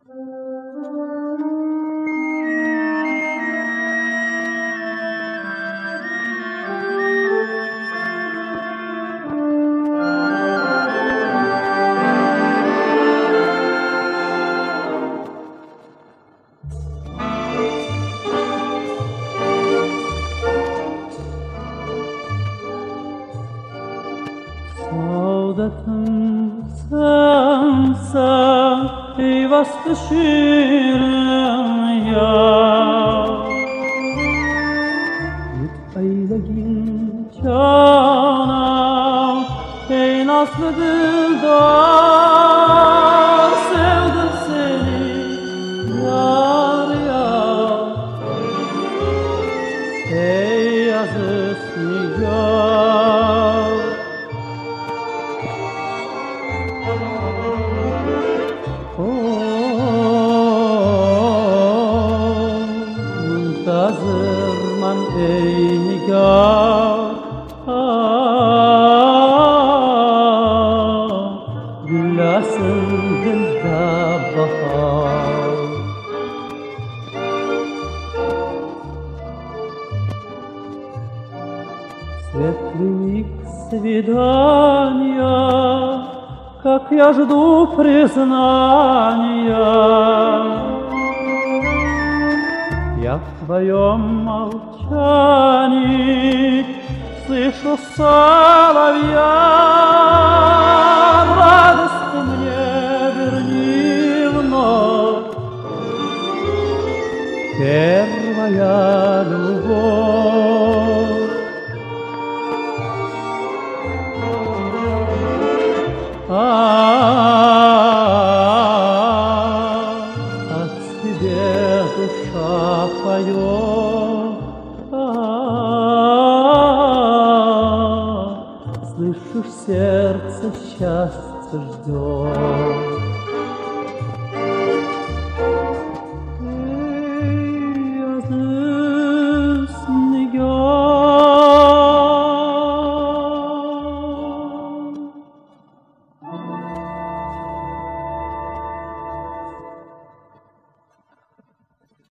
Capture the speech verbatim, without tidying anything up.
Soldatım sensen ey vasfı şirin ya Lütfeylegin canım ey nazlı dildar Sevdim seni yar yar Ey aziz nigar Muntazırman ey nigar Güllasın dilda bahar Светлых свидания Как я жду признания Я в твоем молчании Слышу соловья Радость мне верни вновь Первая любовь А тебе душа поет, слышишь, сердце счастья ждет.